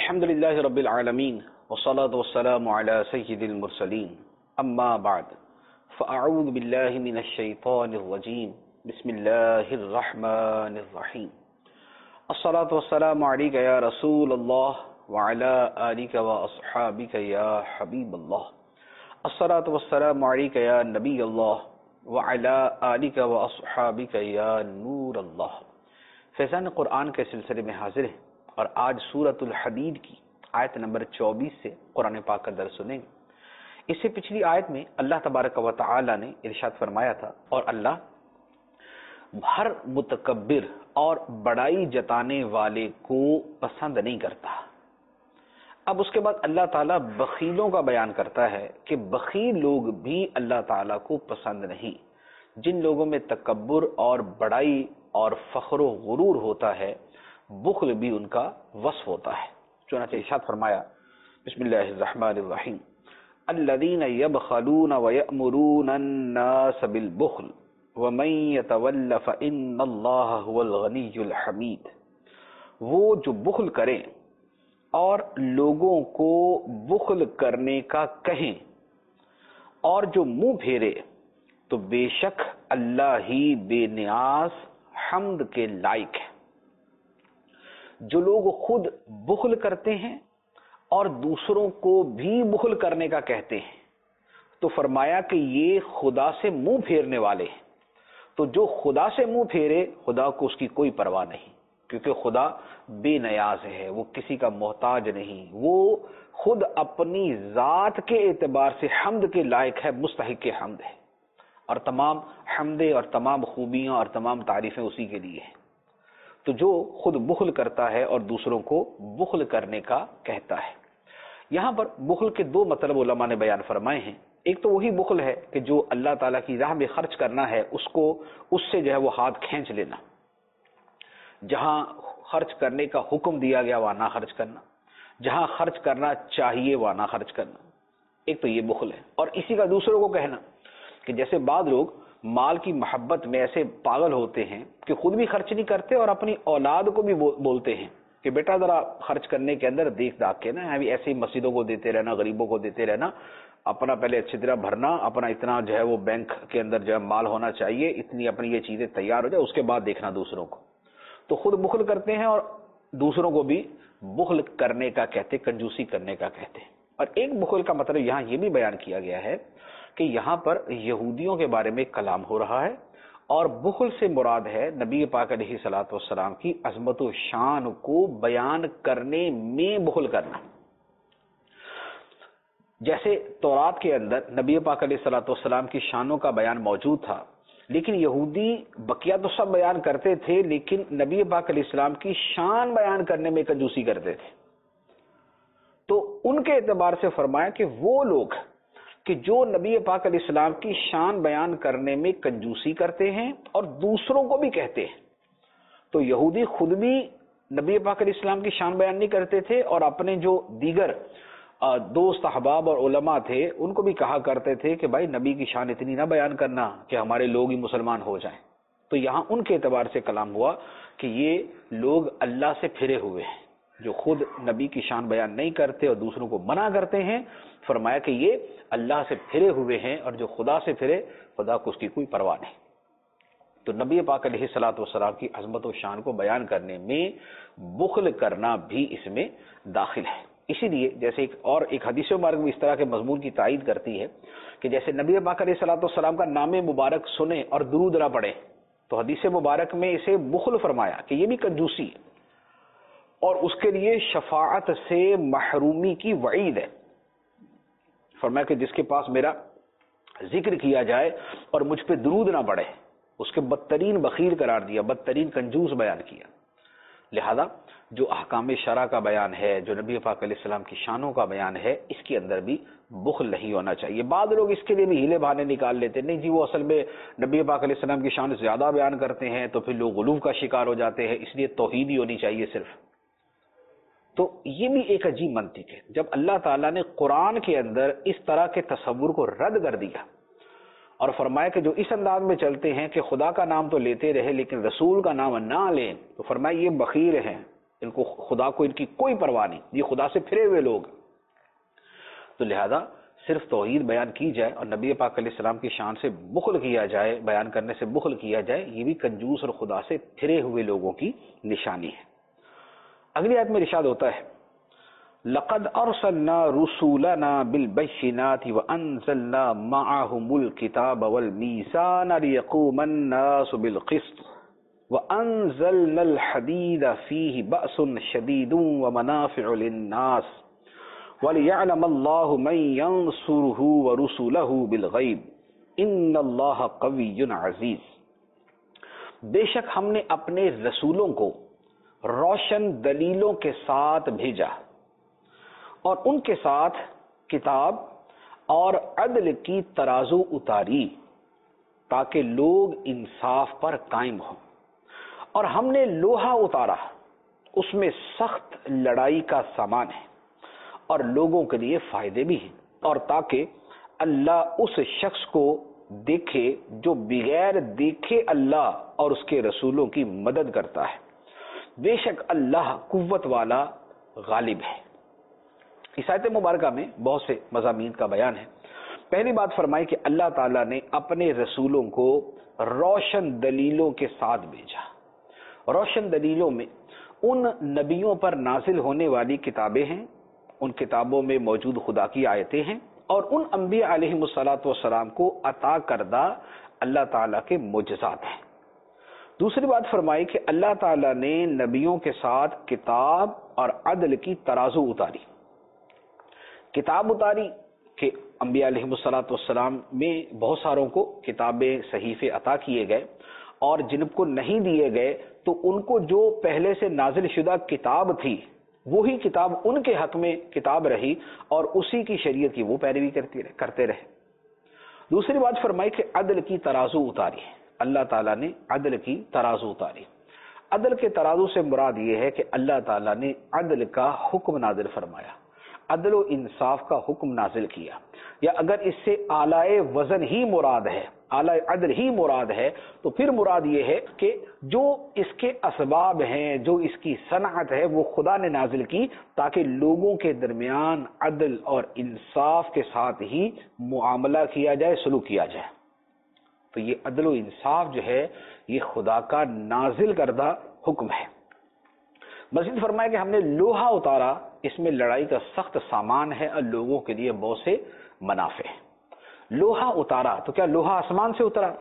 الحمد لله رب العالمين والصلاة والسلام على سيد المرسلين أما بعد فأعوذ بالله من الشيطان الرجيم بسم الله الرحمن الرحيم الصلاة والسلام عليك يا رسول الله وعلى آلك وأصحابك يا حبيب الله الصلاة والسلام عليك يا نبي الله وعلى آلك وأصحابك يا نور الله. فیضان قرآن کے سلسلے میں حاضر ہیں اور آج سورۃ الحدید کی آیت نمبر 24 سے قرآن پاک کا درس سنیں گے. اس سے پچھلی آیت میں اللہ تبارک و تعالی نے ارشاد فرمایا تھا اور اللہ ہر متکبر اور بڑائی جتانے والے کو پسند نہیں کرتا. اب اس کے بعد اللہ تعالیٰ بخیلوں کا بیان کرتا ہے کہ بخیل لوگ بھی اللہ تعالیٰ کو پسند نہیں. جن لوگوں میں تکبر اور بڑائی اور فخر و غرور ہوتا ہے بخل بھی ان کا وصف ہوتا ہے. چنانچہ ارشاد فرمایا بسم اللہ الرحمن الرحیم الذین یبخلون ویأمرون الناس بالبخل ومن یتول فإن اللہ هو الغنی الحمید. وہ جو بخل کریں اور لوگوں کو بخل کرنے کا کہیں اور جو منہ پھیرے تو بے شک اللہ ہی بے نیاز حمد کے لائق ہے. جو لوگ خود بخل کرتے ہیں اور دوسروں کو بھی بخل کرنے کا کہتے ہیں تو فرمایا کہ یہ خدا سے منہ پھیرنے والے ہیں. تو جو خدا سے منہ پھیرے خدا کو اس کی کوئی پرواہ نہیں، کیونکہ خدا بے نیاز ہے، وہ کسی کا محتاج نہیں، وہ خود اپنی ذات کے اعتبار سے حمد کے لائق ہے، مستحق حمد ہے، اور تمام حمدیں اور تمام خوبیاں اور تمام تعریفیں اسی کے لیے ہیں. تو جو خود بخل کرتا ہے اور دوسروں کو بخل کرنے کا کہتا ہے. یہاں پر بخل کے دو مطلب علماء نے بیان فرمائے ہیں. ایک تو وہی بخل ہے کہ جو اللہ تعالیٰ کی راہ میں خرچ کرنا ہے اس سے جو ہے وہ ہاتھ کھینچ لینا، جہاں خرچ کرنے کا حکم دیا گیا وہاں نہ خرچ کرنا، جہاں خرچ کرنا چاہیے وہاں نہ خرچ کرنا. ایک تو یہ بخل ہے. اور اسی کا دوسروں کو کہنا کہ جیسے بعض لوگ مال کی محبت میں ایسے پاگل ہوتے ہیں کہ خود بھی خرچ نہیں کرتے اور اپنی اولاد کو بھی بولتے ہیں کہ بیٹا ذرا خرچ کرنے کے اندر دیکھ داکھ کے نا، ایسے ہی مسجدوں کو دیتے رہنا، غریبوں کو دیتے رہنا، اپنا پہلے اچھی طرح بھرنا، اپنا اتنا جو ہے وہ بینک کے اندر جو ہے مال ہونا چاہیے، اتنی اپنی یہ چیزیں تیار ہو جائے، اس کے بعد دیکھنا دوسروں کو. تو خود بخل کرتے ہیں اور دوسروں کو بھی بخل کرنے کا کہتے، کنجوسی کرنے کا کہتے ہیں. اور ایک بخل کا مطلب یہاں یہ بھی بیان کیا گیا ہے کہ یہاں پر یہودیوں کے بارے میں کلام ہو رہا ہے اور بخل سے مراد ہے نبی پاک علیہ الصلوۃ والسلام کی عظمت و شان کو بیان کرنے میں بخل کرنا. جیسے تورات کے اندر نبی پاک علیہ الصلوۃ والسلام کی شانوں کا بیان موجود تھا، لیکن یہودی بقیہ تو سب بیان کرتے تھے لیکن نبی پاک علیہ السلام کی شان بیان کرنے میں کنجوسی کرتے تھے. تو ان کے اعتبار سے فرمایا کہ وہ لوگ کہ جو نبی پاک علیہ السلام کی شان بیان کرنے میں کنجوسی کرتے ہیں اور دوسروں کو بھی کہتے ہیں. تو یہودی خود بھی نبی پاک علیہ السلام کی شان بیان نہیں کرتے تھے اور اپنے جو دیگر دوست احباب اور علماء تھے ان کو بھی کہا کرتے تھے کہ بھائی نبی کی شان اتنی نہ بیان کرنا کہ ہمارے لوگ ہی مسلمان ہو جائیں. تو یہاں ان کے اعتبار سے کلام ہوا کہ یہ لوگ اللہ سے پھرے ہوئے ہیں جو خود نبی کی شان بیان نہیں کرتے اور دوسروں کو منع کرتے ہیں. فرمایا کہ یہ اللہ سے پھرے ہوئے ہیں اور جو خدا سے پھرے خدا کو اس کی کوئی پرواہ نہیں. تو نبی پاک علیہ الصلوۃ والسلام کی عظمت و شان کو بیان کرنے میں بخل کرنا بھی اس میں داخل ہے. اسی لیے جیسے ایک حدیث مبارک بھی اس طرح کے مضمون کی تائید کرتی ہے کہ جیسے نبی پاک علیہ الصلوۃ والسلام کا نام مبارک سنیں اور درود نہ پڑھیں تو حدیث مبارک میں اسے بخل فرمایا کہ یہ بھی کنجوسی ہے اور اس کے لیے شفاعت سے محرومی کی وعید ہے. فرمایا کہ جس کے پاس میرا ذکر کیا جائے اور مجھ پہ درود نہ پڑے اس کے بدترین بخیل قرار دیا، بدترین کنجوس بیان کیا. لہذا جو احکام شرع کا بیان ہے، جو نبی پاک علیہ السلام کی شانوں کا بیان ہے، اس کے اندر بھی بخل نہیں ہونا چاہیے. بعض لوگ اس کے لیے بھی ہیلے بہانے نکال لیتے، نہیں جی وہ اصل میں نبی پاک علیہ السلام کی شان زیادہ بیان کرتے ہیں تو پھر لوگ غلو کا شکار ہو جاتے ہیں، اس لیے توحید ہی ہونی چاہیے صرف. تو یہ بھی ایک عجیب منطق ہے. جب اللہ تعالیٰ نے قرآن کے اندر اس طرح کے تصور کو رد کر دیا اور فرمایا کہ جو اس انداز میں چلتے ہیں کہ خدا کا نام تو لیتے رہے لیکن رسول کا نام نہ لیں، تو فرمایا یہ بخیل ہیں، ان کو خدا کو ان کی کوئی پرواہ نہیں، یہ خدا سے پھرے ہوئے لوگ۔ تو لہذا صرف توحید بیان کی جائے اور نبی پاک علیہ السلام کی شان سے بخل کیا جائے، بیان کرنے سے بخل کیا جائے، یہ بھی کنجوس اور خدا سے پھرے ہوئے لوگوں کی نشانی ہے۔ اگلی آیت میں ارشاد ہوتا ہے لقد ارسلنا رسولنا بالبينات وانزلنا معهم الكتاب والميزان ليقوم الناس بالقسط وانزلنا الحديد فيه بأس شديد ومنافع للناس وليعلم الله من ينصره ورسله بالغيب ان اللہ قوی عزیز۔ بے شک ہم نے اپنے رسولوں کو روشن دلیلوں کے ساتھ بھیجا اور ان کے ساتھ کتاب اور عدل کی ترازو اتاری تاکہ لوگ انصاف پر قائم ہوں، اور ہم نے لوہا اتارا، اس میں سخت لڑائی کا سامان ہے اور لوگوں کے لیے فائدے بھی ہیں، اور تاکہ اللہ اس شخص کو دیکھے جو بغیر دیکھے اللہ اور اس کے رسولوں کی مدد کرتا ہے، بے شک اللہ قوت والا غالب ہے۔ اس آیت مبارکہ میں بہت سے مضامین کا بیان ہے۔ پہلی بات فرمائی کہ اللہ تعالیٰ نے اپنے رسولوں کو روشن دلیلوں کے ساتھ بھیجا۔ روشن دلیلوں میں ان نبیوں پر نازل ہونے والی کتابیں ہیں، ان کتابوں میں موجود خدا کی آیتیں ہیں، اور ان انبیاء علیہم السلام کو عطا کردہ اللہ تعالیٰ کے معجزات ہیں۔ دوسری بات فرمائی کہ اللہ تعالیٰ نے نبیوں کے ساتھ کتاب اور عدل کی ترازو اتاری۔ کتاب اتاری کہ انبیاء علیہم السلام میں بہت ساروں کو کتابیں صحیفے عطا کیے گئے، اور جن کو نہیں دیے گئے تو ان کو جو پہلے سے نازل شدہ کتاب تھی وہی کتاب ان کے حق میں کتاب رہی، اور اسی کی شریعت کی وہ پیروی کرتے رہے۔ دوسری بات فرمائی کہ عدل کی ترازو اتاری، اللہ تعالیٰ نے عدل کی ترازو اتاری۔ عدل کے ترازو سے مراد یہ ہے کہ اللہ تعالیٰ نے عدل کا حکم نازل فرمایا، عدل و انصاف کا حکم نازل کیا، یا اگر اس سے اعلی وزن ہی مراد ہے، اعلی عدل ہی مراد ہے، تو پھر مراد یہ ہے کہ جو اس کے اسباب ہیں، جو اس کی صنعت ہے، وہ خدا نے نازل کی تاکہ لوگوں کے درمیان عدل اور انصاف کے ساتھ ہی معاملہ کیا جائے، سلوک کیا جائے۔ تو یہ عدل و انصاف جو ہے یہ خدا کا نازل کردہ حکم ہے۔ مزید فرمایا کہ ہم نے لوہا اتارا، اس میں لڑائی کا سخت سامان ہے اور لوگوں کے لیے بہت سے منافع ہیں۔ لوہا اتارا تو کیا لوہا آسمان سے اترا؟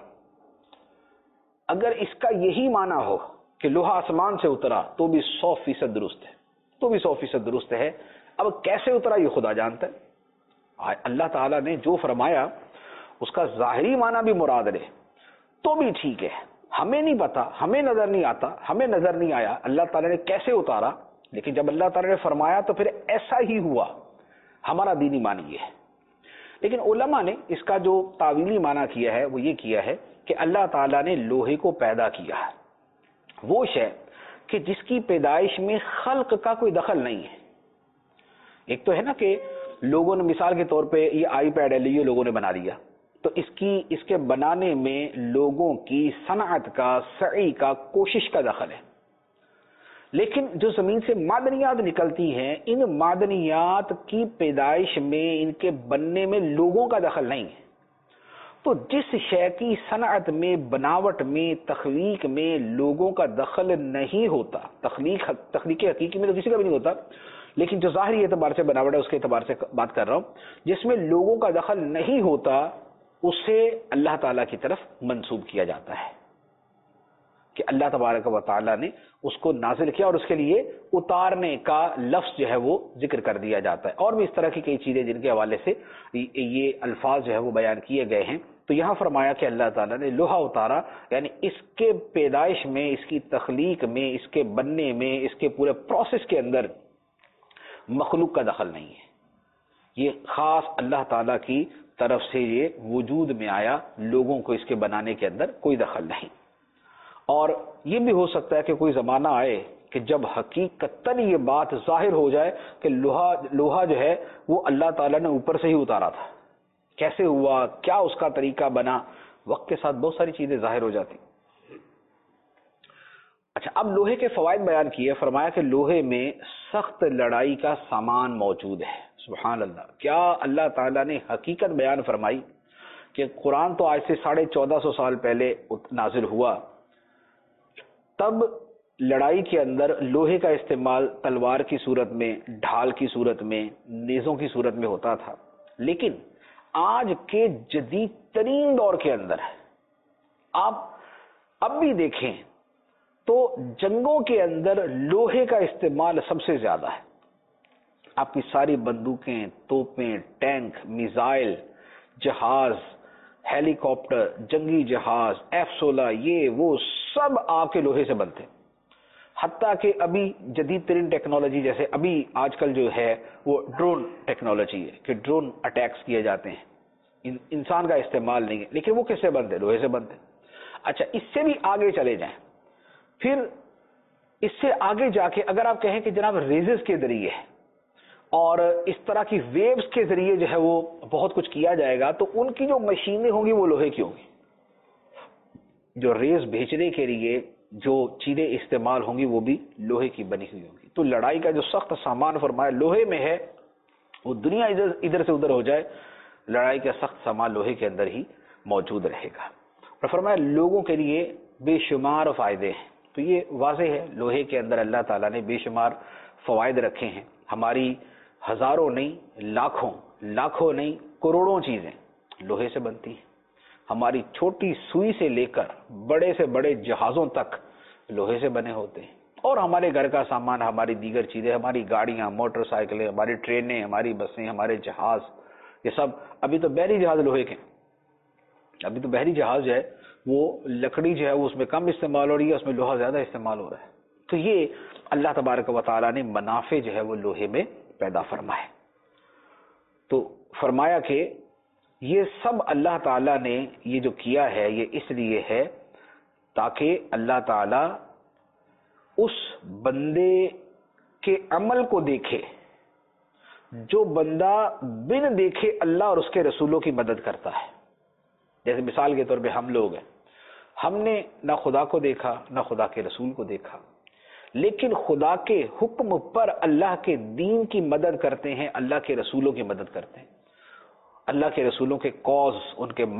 اگر اس کا یہی معنی ہو کہ لوہا آسمان سے اترا تو بھی 100% درست ہے، تو بھی 100% درست ہے۔ اب کیسے اترا یہ خدا جانتا ہے۔ اللہ تعالیٰ نے جو فرمایا اس کا ظاہری معنی بھی مراد لے تو بھی ٹھیک ہے، ہمیں نہیں پتا، ہمیں نظر نہیں آتا، ہمیں نظر نہیں آیا اللہ تعالیٰ نے کیسے اتارا، لیکن جب اللہ تعالیٰ نے فرمایا تو پھر ایسا ہی ہوا۔ ہمارا دینی معنی یہ ہے۔ لیکن علماء نے اس کا جو تعویلی معنی کیا ہے وہ یہ کیا ہے کہ اللہ تعالیٰ نے لوہے کو پیدا کیا ہے، وہ شے کہ جس کی پیدائش میں خلق کا کوئی دخل نہیں ہے۔ ایک تو ہے نا کہ لوگوں نے مثال کے طور پہ یہ آئی پیڈ ہے یہ لوگوں نے بنا دیا، تو اس کے بنانے میں لوگوں کی صنعت کا، سعی کا، کوشش کا دخل ہے۔ لیکن جو زمین سے معدنیات نکلتی ہیں، ان معدنیات کی پیدائش میں، ان کے بننے میں لوگوں کا دخل نہیں ہے۔ تو جس شے کی صنعت میں، بناوٹ میں، تخلیق میں لوگوں کا دخل نہیں ہوتا، تخلیق حقیقی میں تو کسی کا بھی نہیں ہوتا، لیکن جو ظاہری اعتبار سے بناوٹ ہے اس کے اعتبار سے بات کر رہا ہوں، جس میں لوگوں کا دخل نہیں ہوتا اسے اللہ تعالیٰ کی طرف منسوب کیا جاتا ہے کہ اللہ تبارک و تعالیٰ نے اس کو نازل کیا، اور اس کے لیے اتارنے کا لفظ جو ہے وہ ذکر کر دیا جاتا ہے۔ اور بھی اس طرح کی کئی چیزیں جن کے حوالے سے یہ الفاظ جو ہے وہ بیان کیے گئے ہیں۔ تو یہاں فرمایا کہ اللہ تعالیٰ نے لوہا اتارا، یعنی اس کے پیدائش میں، اس کی تخلیق میں، اس کے بننے میں، اس کے پورے پروسیس کے اندر مخلوق کا دخل نہیں ہے، یہ خاص اللہ تعالیٰ کی طرف سے یہ وجود میں آیا، لوگوں کو اس کے بنانے کے اندر کوئی دخل نہیں۔ اور یہ بھی ہو سکتا ہے کہ کوئی زمانہ آئے کہ جب حقیقتاً یہ بات ظاہر ہو جائے کہ لوہا جو ہے وہ اللہ تعالیٰ نے اوپر سے ہی اتارا تھا، کیسے ہوا، کیا اس کا طریقہ بنا، وقت کے ساتھ بہت ساری چیزیں ظاہر ہو جاتی۔ اچھا، اب لوہے کے فوائد بیان کیے. فرمایا کہ لوہے میں سخت لڑائی کا سامان موجود ہے. سبحان اللہ، کیا اللہ تعالیٰ نے حقیقت بیان فرمائی کہ قرآن تو آج سے 1450 سال پہلے نازل ہوا، تب لڑائی کے اندر لوہے کا استعمال تلوار کی صورت میں، ڈھال کی صورت میں، نیزوں کی صورت میں ہوتا تھا. لیکن آج کے جدید ترین دور کے اندر آپ اب بھی دیکھیں تو جنگوں کے اندر لوہے کا استعمال سب سے زیادہ ہے. آپ کی ساری بندوقیں، توپیں، ٹینک، میزائل، جہاز، ہیلی کاپٹر، جنگی جہاز، F-16، یہ وہ سب آپ کے لوہے سے بنتے ہیں. حتیٰ کہ ابھی جدید ترین ٹیکنالوجی، جیسے ابھی آج کل جو ہے وہ ڈرون ٹیکنالوجی ہے کہ ڈرون اٹیکس کیے جاتے ہیں، انسان کا استعمال نہیں ہے، لیکن وہ کس سے بنتے ہیں؟ لوہے سے بنتے ہیں. اچھا، اس سے بھی آگے چلے جائیں، پھر اس سے آگے جا کے اگر آپ کہیں کہ جناب ریزز کے ذریعے اور اس طرح کی ویوز کے ذریعے جو ہے وہ بہت کچھ کیا جائے گا، تو ان کی جو مشینیں ہوں گی وہ لوہے کی ہوں گی. جو ریز بھیجنے کے لیے جو چیزیں استعمال ہوں گی وہ بھی لوہے کی بنی ہوئی ہوں گی. تو لڑائی کا جو سخت سامان فرمایا لوہے میں ہے، وہ دنیا ادھر سے ادھر ہو جائے، لڑائی کا سخت سامان لوہے کے اندر ہی موجود رہے گا. اور فرمایا لوگوں کے لیے بے شمار فائدے ہیں. تو یہ واضح ہے، لوہے کے اندر اللہ تعالیٰ نے بے شمار فوائد رکھے ہیں. ہماری ہزاروں نہیں، لاکھوں نہیں، کروڑوں چیزیں لوہے سے بنتی ہیں. ہماری چھوٹی سوئی سے لے کر بڑے سے بڑے جہازوں تک لوہے سے بنے ہوتے ہیں. اور ہمارے گھر کا سامان، ہماری دیگر چیزیں، ہماری گاڑیاں، موٹر سائیکلیں، ہماری ٹرینیں، ہماری بسیں، ہمارے جہاز، یہ سب ابھی تو بحری جہاز لوہے کے. ابھی تو بحری جہاز جو ہے وہ لکڑی جو ہے وہ اس میں کم استعمال ہو رہی ہے، اس میں لوہا زیادہ استعمال ہو رہا ہے. تو یہ اللہ تبارک و تعالیٰ نے منافع جو ہے وہ لوہے میں پیدا فرمائے. تو فرمایا کہ یہ سب اللہ تعالیٰ نے یہ جو کیا ہے یہ اس لیے ہے تاکہ اللہ تعالیٰ اس بندے کے عمل کو دیکھے جو بندہ بن دیکھے اللہ اور اس کے رسولوں کی مدد کرتا ہے. جیسے مثال کے طور پہ ہم لوگ ہیں، ہم نے نہ خدا کو دیکھا نہ خدا کے رسول کو دیکھا، لیکن خدا کے حکم پر اللہ کے دین کی مدد کرتے ہیں، اللہ کے رسولوں کی مدد کرتے ہیں. اللہ کے رسولوں کے کاز، ان کے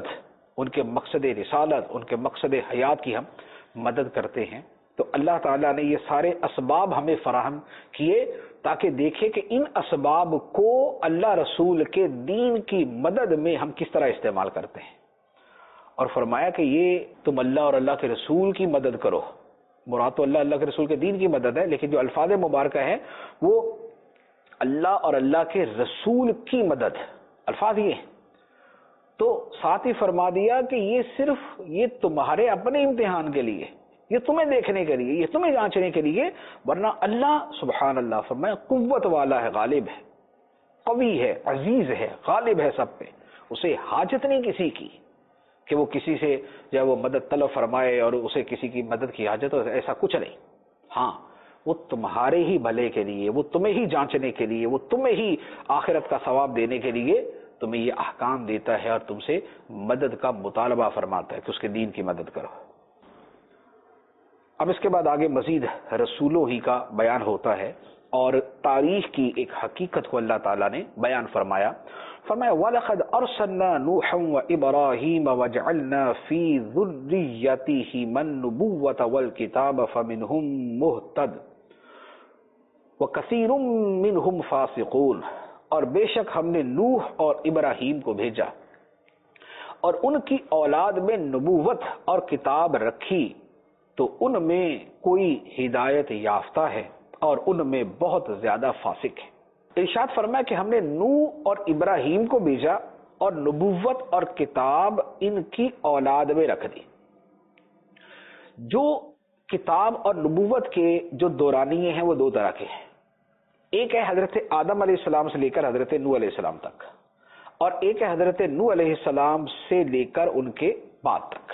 مقصد رسالت، ان کے مقصد حیات کی ہم مدد کرتے ہیں. تو اللہ تعالیٰ نے یہ سارے اسباب ہمیں فراہم کیے تاکہ دیکھے کہ ان اسباب کو اللہ رسول کے دین کی مدد میں ہم کس طرح استعمال کرتے ہیں. اور فرمایا کہ یہ تم اللہ اور اللہ کے رسول کی مدد کرو. مراد تو اللہ کے رسول کے دین کی مدد ہے، لیکن جو الفاظ مبارکہ ہیں وہ اللہ اور اللہ کے رسول کی مدد الفاظ یہ ہیں. تو ساتھ ہی فرما دیا کہ یہ صرف یہ تمہارے اپنے امتحان کے لیے، یہ تمہیں دیکھنے کے لیے، یہ تمہیں جانچنے کے لیے، ورنہ اللہ سبحان اللہ فرمایا قوت والا ہے، غالب ہے، قوی ہے، عزیز ہے، غالب ہے سب پہ. اسے حاجت نہیں کسی کی کہ وہ کسی سے جو ہے وہ مدد طلب فرمائے اور اسے کسی کی مدد کی حاجت ہو، ایسا کچھ نہیں. ہاں، وہ تمہارے ہی بھلے کے لیے، وہ تمہیں ہی جانچنے کے لیے، وہ تمہیں ہی آخرت کا ثواب دینے کے لیے تمہیں یہ احکام دیتا ہے اور تم سے مدد کا مطالبہ فرماتا ہے کہ اس کے دین کی مدد کرو. اب اس کے بعد آگے مزید رسولوں ہی کا بیان ہوتا ہے اور تاریخ کی ایک حقیقت کو اللہ تعالیٰ نے بیان فرمایا. فرمایا وَلَقَدْ أَرْسَلْنَا نُوحًا وَإِبْرَاهِيمَ وَجَعَلْنَا فِي ذُرِّيَّتِهِمَا النُّبُوَّةَ وَالْكِتَابَ فَمِنْهُمْ مُهْتَدٍ وَكَثِيرٌ مِّنْهُمْ فَاسِقُونَ. اور بے شک ہم نے نوح اور ابراہیم کو بھیجا اور ان کی اولاد میں نبوت اور کتاب رکھی، تو ان میں کوئی ہدایت یافتہ ہے اور ان میں بہت زیادہ فاسق ہے. ارشاد فرمایا کہ ہم نے نوح اور ابراہیم کو بھیجا اور نبوت اور کتاب ان کی اولاد میں رکھ دی. جو کتاب اور نبوت کے جو دورانیے ہیں وہ دو طرح کے ہیں. ایک ہے حضرت آدم علیہ السلام سے لے کر حضرت نوح علیہ السلام تک، اور ایک ہے حضرت نوح علیہ السلام سے لے کر ان کے بعد تک.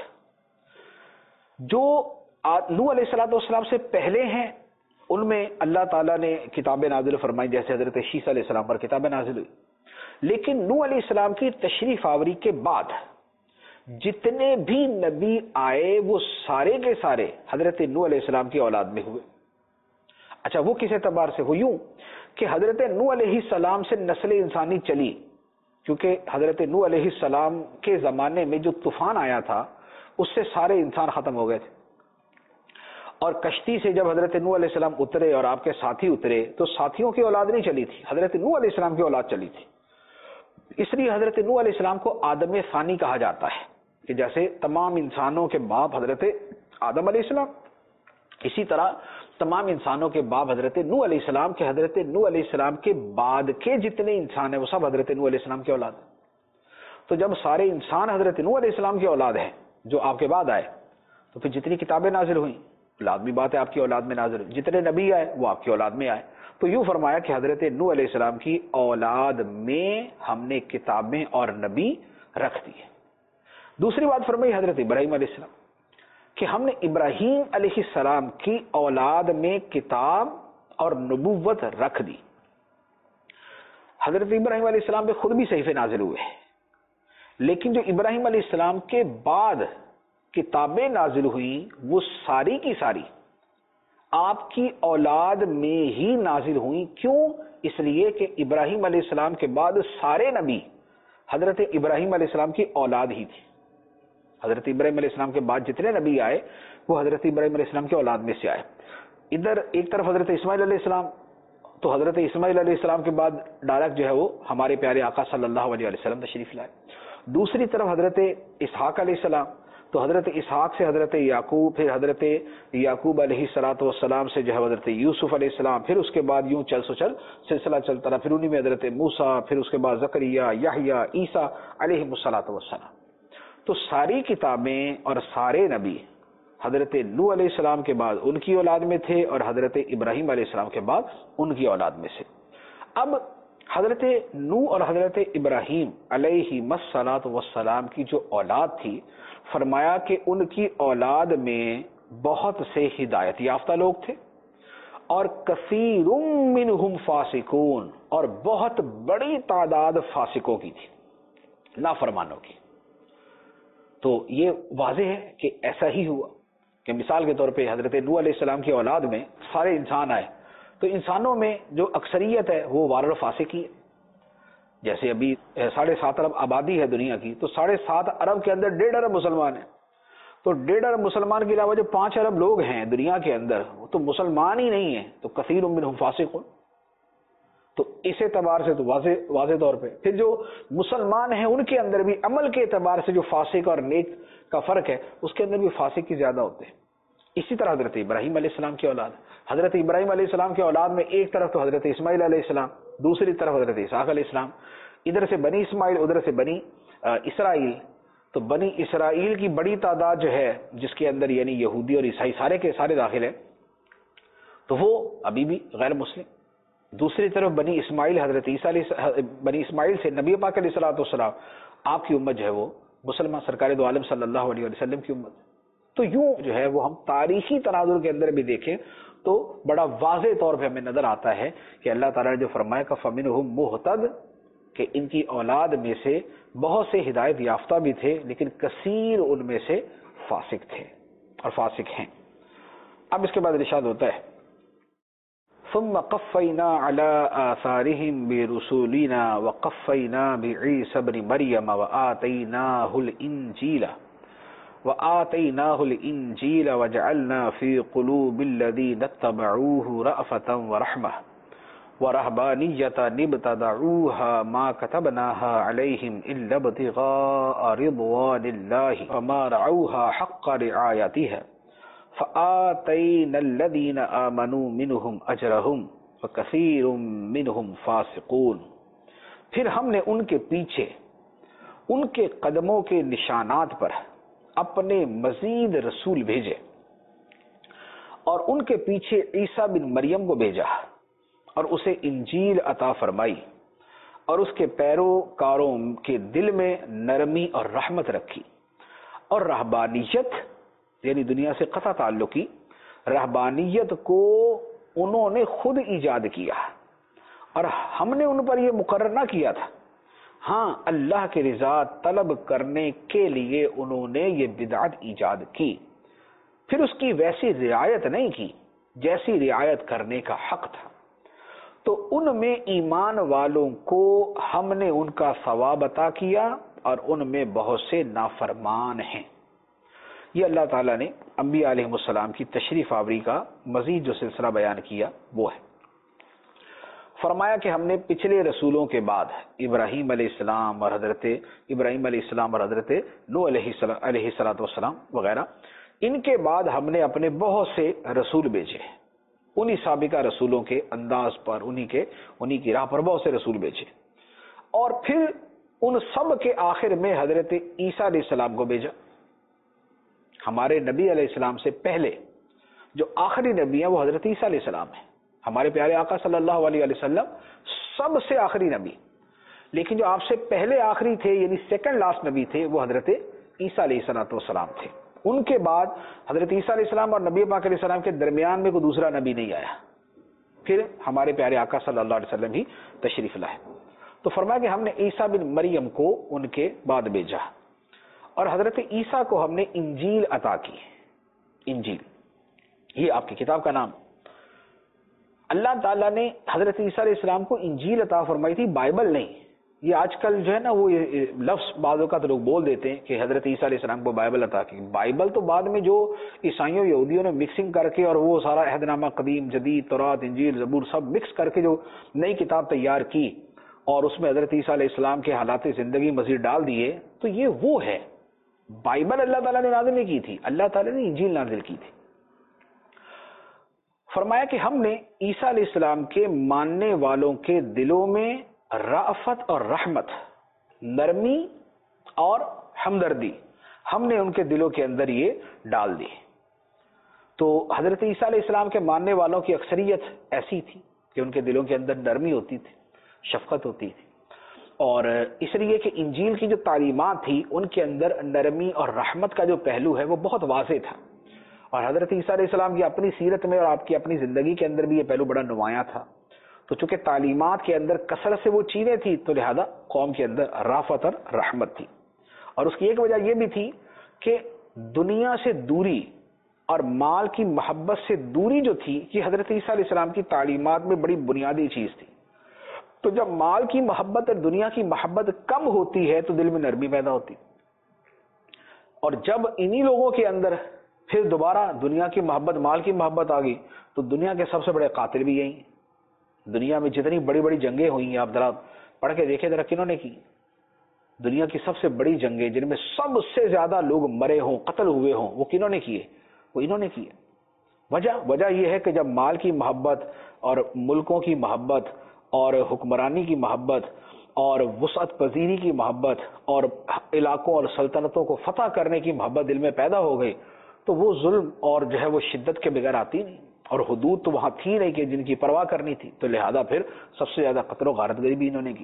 جو نوح علیہ السلام سے پہلے ہیں ان میں اللہ تعالیٰ نے کتابیں نازل فرمائی، جیسے حضرت شیسا علیہ السلام پر کتابیں نازل ہوئی. لیکن نوح علیہ السلام کی تشریف آوری کے بعد جتنے بھی نبی آئے وہ سارے کے سارے حضرت نوح علیہ السلام کی اولاد میں ہوئے. اچھا وہ کس اعتبار سے ہوئی؟ یوں کہ حضرت نوح علیہ السلام سے نسل انسانی چلی، کیونکہ حضرت نوح علیہ السلام کے زمانے میں جو طوفان آیا تھا اس سے سارے انسان ختم ہو گئے تھے، اور کشتی سے جب حضرت نوح علیہ السلام اترے اور آپ کے ساتھی اترے تو ساتھیوں کی اولاد نہیں چلی تھی، حضرت نوح علیہ السلام کی اولاد چلی تھی. اس لیے حضرت نوح علیہ السلام کو آدم ثانی کہا جاتا ہے، کہ جیسے تمام انسانوں کے باپ حضرت آدم علیہ السلام، اسی طرح تمام انسانوں کے باپ حضرت نوح علیہ السلام کے حضرت نوح علیہ السلام کے بعد کے جتنے انسان ہیں وہ سب حضرت نوح علیہ السلام کی اولاد ہیں. تو جب سارے انسان حضرت نوح علیہ السلام کی اولاد ہیں جو آپ کے بعد آئے، تو پھر جتنی کتابیں نازل ہوئیں لازمی بات ہے آپ کی اولاد میں نازل ہوئی، جتنے نبی آئے وہ آپ کی اولاد میں آئے. تو یوں فرمایا کہ حضرت نوح علیہ السلام کی اولاد میں ہم نے کتابیں اور نبی رکھ دیے. دوسری بات فرمائی حضرت ابراہیم علیہ السلام کہ ہم نے ابراہیم علیہ السلام کی اولاد میں کتاب اور نبوت رکھ دی. حضرت ابراہیم علیہ السلام پہ خود بھی صحیفے نازل ہوئے، لیکن جو ابراہیم علیہ السلام کے بعد کتابیں نازل ہوئیں وہ ساری کی ساری آپ کی اولاد میں ہی نازل ہوئیں. کیوں؟ اس لیے کہ ابراہیم علیہ السلام کے بعد سارے نبی حضرت ابراہیم علیہ السلام کی اولاد ہی تھی. حضرت ابراہیم علیہ السلام کے بعد جتنے نبی آئے وہ حضرت ابراہیم علیہ السلام کی اولاد میں سے آئے. ادھر ایک طرف حضرت اسماعیل علیہ السلام، تو حضرت اسماعیل علیہ السلام کے بعد ڈائریکٹ جو ہے وہ ہمارے پیارے آقا صلی اللہ علیہ وسلم تشریف لائے. دوسری طرف حضرت اسحاق علیہ السلام، تو حضرت اسحاق سے حضرت یعقوب، پھر حضرت یعقوب علیہ الصلوۃ والسلام سے جو ہے حضرت یوسف علیہ السلام، پھر اس کے بعد یوں چل سلسلہ چلتا رہا، پھر انہی میں حضرت موسیٰ، پھر اس کے بعد زکریا، یحییٰ، عیسیٰ علیہ الصلوۃ والسلام. تو ساری کتابیں اور سارے نبی حضرت نوح علیہ السلام کے بعد ان کی اولاد میں تھے اور حضرت ابراہیم علیہ السلام کے بعد ان کی اولاد میں سے. اب حضرت نوح اور حضرت ابراہیم علیہ الصلوۃ والسلام کی جو اولاد تھی، فرمایا کہ ان کی اولاد میں بہت سے ہدایت یافتہ لوگ تھے اور کثیر منہم فاسقون، اور بہت بڑی تعداد فاسقوں کی تھی، نافرمانوں کی. تو یہ واضح ہے کہ ایسا ہی ہوا کہ مثال کے طور پہ حضرت نوح علیہ السلام کی اولاد میں سارے انسان آئے، تو انسانوں میں جو اکثریت ہے وہ وار فاسق ہی ہے. جیسے ابھی 7.5 ارب آبادی ہے دنیا کی، تو 7.5 ارب کے اندر 1.5 ارب مسلمان ہیں. تو 1.5 ارب مسلمان کے علاوہ جو 5 ارب لوگ ہیں دنیا کے اندر وہ تو مسلمان ہی نہیں ہیں، تو کثیر منہم فاسقون. تو اس اعتبار سے تو واضح طور پہ پھر جو مسلمان ہیں ان کے اندر بھی عمل کے اعتبار سے جو فاسق اور نیک کا فرق ہے اس کے اندر بھی فاسق کی زیادہ ہوتے ہیں. اسی طرح حضرت ابراہیم علیہ السلام کی اولاد، حضرت ابراہیم علیہ السلام کی اولاد میں ایک طرف تو حضرت اسماعیل علیہ السلام، دوسری طرف حضرت اسحاق علیہ السلام، ادھر سے بنی اسماعیل ادھر سے بنی اسرائیل. تو بنی اسرائیل کی بڑی تعداد جو ہے جس کے اندر یعنی یہودی اور عیسائی سارے کے سارے داخل ہیں، تو وہ ابھی بھی غیر مسلم. دوسری طرف بنی اسماعیل حضرت عیسیٰ بنی اسماعیل سے نبی پاک علیہ الصلوۃ والسلام آپ کی امت جو ہے وہ مسلمان سرکار دو عالم صلی اللہ علیہ وسلم کی امت. تو یوں جو ہے وہ ہم تاریخی تناظر کے اندر بھی دیکھیں تو بڑا واضح طور پہ ہمیں نظر آتا ہے کہ اللہ تعالیٰ نے جو فرمایا کہ فَمِنْهُمْ مُهْتَدٍ، کہ ان کی اولاد میں سے بہت سے ہدایت یافتہ بھی تھے لیکن کثیر ان میں سے فاسق تھے اور فاسق ہیں. اب اس کے بعد ارشاد ہوتا ہے ثم قفینا علی آثارہم برسولنا وقفینا بعیسی ابن مریم وآتیناہ الانجیل وجعلنا فی قلوب الذین اتبعوہ رأفۃ ورحمہ ورہبانیۃ ابتدعوها ما كتبناها علیہم الا ابتغاء رضوان اللہ وما رعوها حق رعایتها فآتینا الذین آمنوا منہم اجرہم وکثیر منہم فاسقون. پھر ہم نے ان کے پیچھے ان کے قدموں کے نشانات پر اپنے مزید رسول بھیجے اور ان کے پیچھے عیسیٰ بن مریم کو بھیجا اور اسے انجیل عطا فرمائی اور اس کے پیروکاروں کے دل میں نرمی اور رحمت رکھی اور رہبانیت یعنی دنیا سے قطع تعلقی رہبانیت کو انہوں نے خود ایجاد کیا اور ہم نے ان پر یہ مقرر نہ کیا تھا، ہاں اللہ کی رضا طلب کرنے کے لیے انہوں نے یہ بدعت ایجاد کی، پھر اس کی ویسی رعایت نہیں کی جیسی رعایت کرنے کا حق تھا، تو ان میں ایمان والوں کو ہم نے ان کا ثواب عطا کیا اور ان میں بہت سے نافرمان ہیں۔ یہ اللہ تعالیٰ نے انبیاء علیہ السلام کی تشریف آوری کا مزید جو سلسلہ بیان کیا وہ ہے۔ فرمایا کہ ہم نے پچھلے رسولوں کے بعد ابراہیم علیہ السلام اور حضرت نوح علیہ السلام وغیرہ، ان کے بعد ہم نے اپنے بہت سے رسول بھیجے، انہی سابقہ رسولوں کے انداز پر انہی کی راہ پر بہت سے رسول بھیجے، اور پھر ان سب کے آخر میں حضرت عیسیٰ علیہ السلام کو بھیجا۔ ہمارے نبی علیہ السلام سے پہلے جو آخری نبی ہیں وہ حضرت عیسیٰ علیہ السلام ہیں، ہمارے پیارے آقا صلی اللہ علیہ وسلم سب سے آخری نبی، لیکن جو آپ سے پہلے آخری تھے یعنی سیکنڈ لاسٹ نبی تھے وہ حضرت عیسیٰ علیہ السلام تھے۔ ان کے بعد حضرت عیسیٰ علیہ السلام اور نبی پاک علیہ السلام کے درمیان میں کوئی دوسرا نبی نہیں آیا، پھر ہمارے پیارے آقا صلی اللہ علیہ وسلم ہی تشریف لائے۔ تو فرمایا کہ ہم نے عیسیٰ بن مریم کو ان کے بعد بھیجا، اور حضرت عیسیٰ کو ہم نے انجیل عطا کی۔ انجیل یہ آپ کی کتاب کا نام۔ اللہ تعالیٰ نے حضرت عیسیٰ علیہ السلام کو انجیل عطا فرمائی تھی، بائبل نہیں۔ یہ آج کل جو ہے نا وہ لفظ بعض اوقات لوگ بول دیتے ہیں کہ حضرت عیسیٰ علیہ السلام کو بائبل عطا کی۔ بائبل تو بعد میں جو عیسائیوں یہودیوں نے مکسنگ کر کے اور وہ سارا عہد نامہ قدیم جدید تورات انجیل زبور سب مکس کر کے جو نئی کتاب تیار کی اور اس میں حضرت عیسیٰ علیہ السلام کے حالات زندگی مزید ڈال دیے، تو یہ وہ ہے۔ بائبل اللہ تعالیٰ نے نازل نہیں کی تھی، اللہ تعالیٰ نے انجیل نازل کی تھی۔ فرمایا کہ ہم نے عیسیٰ علیہ السلام کے ماننے والوں کے دلوں میں رأفت اور رحمت، نرمی اور ہمدردی، ہم نے ان کے دلوں کے اندر یہ ڈال دی۔ تو حضرت عیسیٰ علیہ السلام کے ماننے والوں کی اکثریت ایسی تھی کہ ان کے دلوں کے اندر نرمی ہوتی تھی، شفقت ہوتی تھی، اور اس لیے کہ انجیل کی جو تعلیمات تھی ان کے اندر نرمی اور رحمت کا جو پہلو ہے وہ بہت واضح تھا، اور حضرت عیسیٰ علیہ السلام کی اپنی سیرت میں اور آپ کی اپنی زندگی کے اندر بھی یہ پہلو بڑا نمایاں تھا۔ تو چونکہ تعلیمات کے اندر کثرت سے وہ چیزیں تھی تو لہذا قوم کے اندر رافت اور رحمت تھی، اور اس کی ایک وجہ یہ بھی تھی کہ دنیا سے دوری اور مال کی محبت سے دوری جو تھی یہ حضرت عیسیٰ علیہ السلام کی تعلیمات میں بڑی بنیادی چیز تھی۔ تو جب مال کی محبت اور دنیا کی محبت کم ہوتی ہے تو دل میں نرمی پیدا ہوتی، اور جب انہی لوگوں کے اندر پھر دوبارہ دنیا کی محبت مال کی محبت آ گئی تو دنیا کے سب سے بڑے قاتل بھی یہی ہیں۔ دنیا میں جتنی بڑی بڑی جنگیں ہوئی ہیں آپ ذرا پڑھ کے دیکھیں ذرا کنہوں نے کی۔ دنیا کی سب سے بڑی جنگیں جن میں سب سے زیادہ لوگ مرے ہوں قتل ہوئے ہوں وہ کنہوں نے کیے؟ وہ انہوں نے کیے۔ وجہ یہ ہے کہ جب مال کی محبت اور ملکوں کی محبت اور حکمرانی کی محبت اور وسعت پذیری کی محبت اور علاقوں اور سلطنتوں کو فتح کرنے کی محبت دل میں پیدا ہو گئی تو وہ ظلم اور جو ہے وہ شدت کے بغیر آتی نہیں، اور حدود تو وہاں تھی نہیں کہ جن کی پرواہ کرنی تھی، تو لہذا پھر سب سے زیادہ قتل و غارت گری بھی انہوں نے کی۔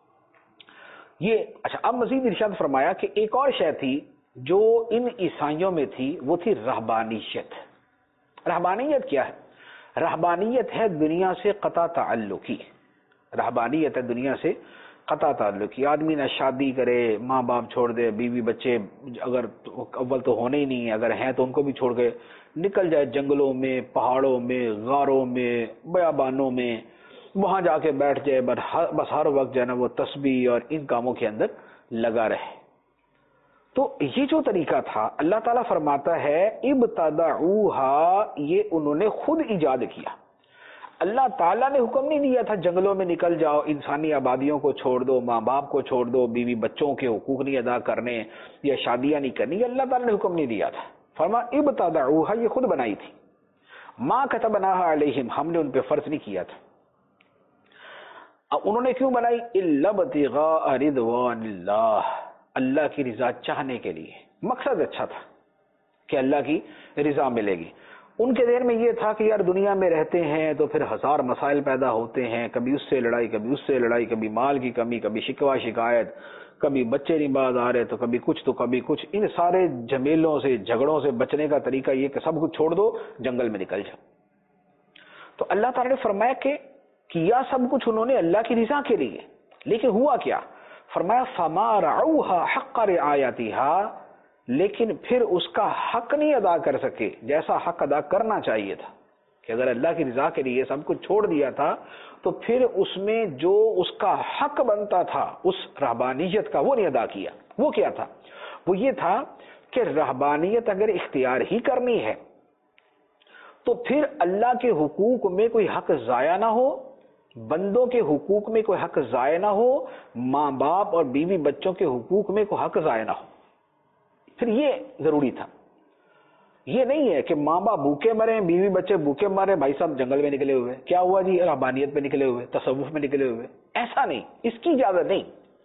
یہ اچھا، اب مزید ارشاد فرمایا کہ ایک اور شے تھی جو ان عیسائیوں میں تھی، وہ تھی رہبانیت۔ رہبانیت کیا ہے؟ رہبانیت ہے دنیا سے قطع تعلقی۔ رہبانیت ہے دنیا سے قطع تعلقی۔ آدمی نہ شادی کرے، ماں باپ چھوڑ دے، بیوی بچے اگر اول تو ہونے ہی نہیں ہیں، اگر ہیں تو ان کو بھی چھوڑ کے نکل جائے جنگلوں میں، پہاڑوں میں، غاروں میں، بیابانوں میں، وہاں جا کے بیٹھ جائے، بس ہر وقت جو ہے نا وہ تسبیح اور ان کاموں کے اندر لگا رہے۔ تو یہ جو طریقہ تھا اللہ تعالیٰ فرماتا ہے ابتدعوہا، یہ انہوں نے خود ایجاد کیا۔ اللہ تعالیٰ نے حکم نہیں دیا تھا جنگلوں میں نکل جاؤ، انسانی آبادیوں کو چھوڑ دو، ماں باپ کو چھوڑ دو، بیوی بچوں کے حقوق نہیں ادا کرنے یا شادیاں نہیں کرنی، اللہ تعالیٰ نے حکم نہیں دیا تھا۔ فرما ابتدعوہا، یہ خود بنائی تھی۔ ما کتبناہا علیہم، ہم نے ان پہ فرض نہیں کیا تھا۔ اب انہوں نے کیوں بنائی؟ الا ابتغاء رضوان اللہ، اللہ کی رضا چاہنے کے لیے۔ مقصد اچھا تھا کہ اللہ کی رضا ملے گی۔ ان کے ذہن میں یہ تھا کہ یار دنیا میں رہتے ہیں تو پھر ہزار مسائل پیدا ہوتے ہیں، کبھی اس سے لڑائی، کبھی اس سے لڑائی، کبھی مال کی کمی، کبھی شکوہ شکایت، کبھی بچے نہیں باز آ رہے تو کبھی کچھ تو کبھی کچھ۔ ان سارے جھمیلوں سے جھگڑوں سے بچنے کا طریقہ یہ کہ سب کچھ چھوڑ دو، جنگل میں نکل جاؤ۔ تو اللہ تعالیٰ نے فرمایا کہ کیا سب کچھ انہوں نے اللہ کی رضا کے لیے، لیکن ہوا کیا؟ فرمایا فما رعوها حق رعایتها، لیکن پھر اس کا حق نہیں ادا کر سکے جیسا حق ادا کرنا چاہیے تھا، کہ اگر اللہ کی رضا کے لیے سب کچھ چھوڑ دیا تھا تو پھر اس میں جو اس کا حق بنتا تھا اس رہبانیت کا وہ نہیں ادا کیا۔ وہ کیا تھا؟ وہ یہ تھا کہ رہبانیت اگر اختیار ہی کرنی ہے تو پھر اللہ کے حقوق میں کوئی حق ضائع نہ ہو، بندوں کے حقوق میں کوئی حق ضائع نہ ہو، ماں باپ اور بیوی بچوں کے حقوق میں کوئی حق ضائع نہ ہو۔ پھر یہ ضروری تھا۔ یہ نہیں ہے کہ ماں باپ بھوکے مرے، بیوی بچے بھوکے مرے، بھائی صاحب جنگل میں نکلے ہوئے، کیا ہوا جی؟ رہبانیت پہ نکلے ہوئے، تصوف میں نکلے ہوئے۔ ایسا نہیں، اس کی اجازت نہیں۔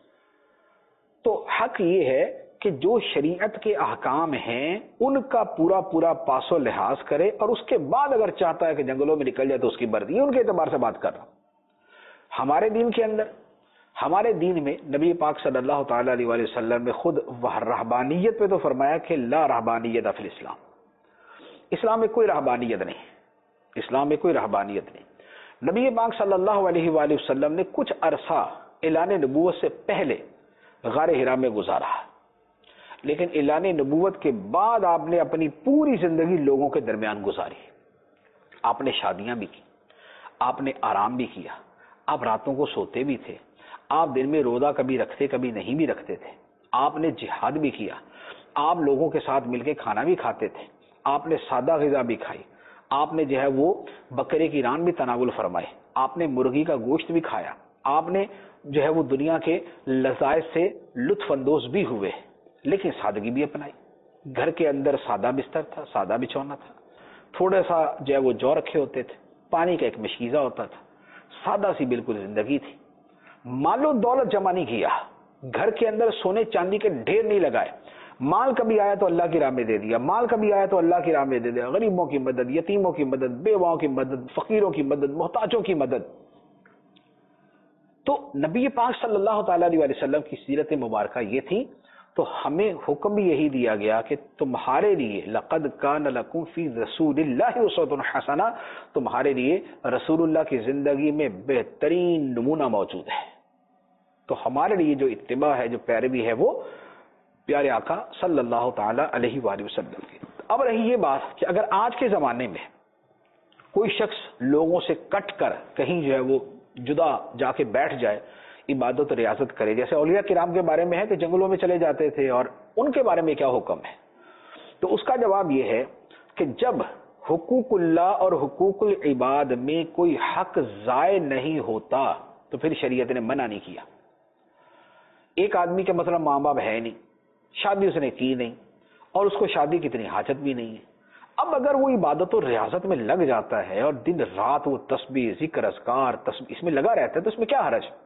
تو حق یہ ہے کہ جو شریعت کے احکام ہیں ان کا پورا پورا پاس و لحاظ کرے، اور اس کے بعد اگر چاہتا ہے کہ جنگلوں میں نکل جائے تو اس کی مرضی ہے۔ ان کے اعتبار سے بات کر رہا ہوں۔ ہمارے دین کے اندر، ہمارے دین میں نبی پاک صلی اللہ تعالی علیہ وآلہ وسلم نے خود رہبانیت پہ تو فرمایا کہ لا رہبانیت فی الاسلام، اسلام میں کوئی رہبانیت نہیں، اسلام میں کوئی رہبانیت نہیں۔ نبی پاک صلی اللہ علیہ وآلہ وسلم نے کچھ عرصہ اعلان نبوت سے پہلے غار حرا میں گزارا، لیکن اعلان نبوت کے بعد آپ نے اپنی پوری زندگی لوگوں کے درمیان گزاری۔ آپ نے شادیاں بھی کی، آپ نے آرام بھی کیا، آپ راتوں کو سوتے بھی تھے، آپ دن میں روزہ کبھی رکھتے کبھی نہیں بھی رکھتے تھے، آپ نے جہاد بھی کیا، آپ لوگوں کے ساتھ مل کے کھانا بھی کھاتے تھے، آپ نے سادہ غذا بھی کھائی، آپ نے جو ہے وہ بکرے کی ران بھی تناول فرمائے، آپ نے مرغی کا گوشت بھی کھایا، آپ نے جو ہے وہ دنیا کے لذائذ سے لطف اندوز بھی ہوئے، لیکن سادگی بھی اپنائی۔ گھر کے اندر سادہ بستر تھا، سادہ بچھونا تھا، تھوڑا سا جو ہے وہ جو رکھے ہوتے تھے، پانی کا ایک مشکیزہ ہوتا تھا، سادہ سی بالکل زندگی تھی۔ مال و دولت جمع نہیں کیا، گھر کے اندر سونے چاندی کے ڈھیر نہیں لگائے، مال کبھی آیا تو اللہ کی راہ میں دے دیا، مال کبھی آیا تو اللہ کی راہ میں دے دیا، غریبوں کی مدد، یتیموں کی مدد، بیواؤں کی مدد، فقیروں کی مدد، محتاجوں کی مدد۔ تو نبی پاک صلی اللہ تعالی علیہ وسلم کی سیرت مبارکہ یہ تھی، تو ہمیں حکم بھی یہی دیا گیا کہ تمہارے لیے لقد کان لکم فی رسول اللہ اسوۃ حسنہ، تمہارے لیے رسول اللہ کی زندگی میں بہترین نمونہ موجود ہے۔ تو ہمارے لیے جو اتباع ہے، جو پیروی ہے، وہ پیارے آقا صلی اللہ تعالی علیہ وآلہ وسلم کی۔ اب رہی یہ بات کہ اگر آج کے زمانے میں کوئی شخص لوگوں سے کٹ کر کہیں جو ہے وہ جدا جا کے بیٹھ جائے، عبادت و ریاضت کرے، جیسے اولیاء کرام کے بارے میں ہے کہ جنگلوں میں چلے جاتے تھے، اور ان کے بارے میں کیا حکم ہے؟ تو اس کا جواب یہ ہے کہ جب حقوق اللہ اور حقوق العباد میں کوئی حق ضائع نہیں ہوتا تو پھر شریعت نے منع نہیں کیا۔ ایک آدمی کے مطلب ماں باپ ہے نہیں، شادی اس نے کی نہیں، اور اس کو شادی کی اتنی حاجت بھی نہیں ہے، اب اگر وہ عبادت و ریاضت میں لگ جاتا ہے اور دن رات وہ تسبیح، ذکر، اذکار، اس میں لگا رہتا ہے، تو اس میں کیا حرج؟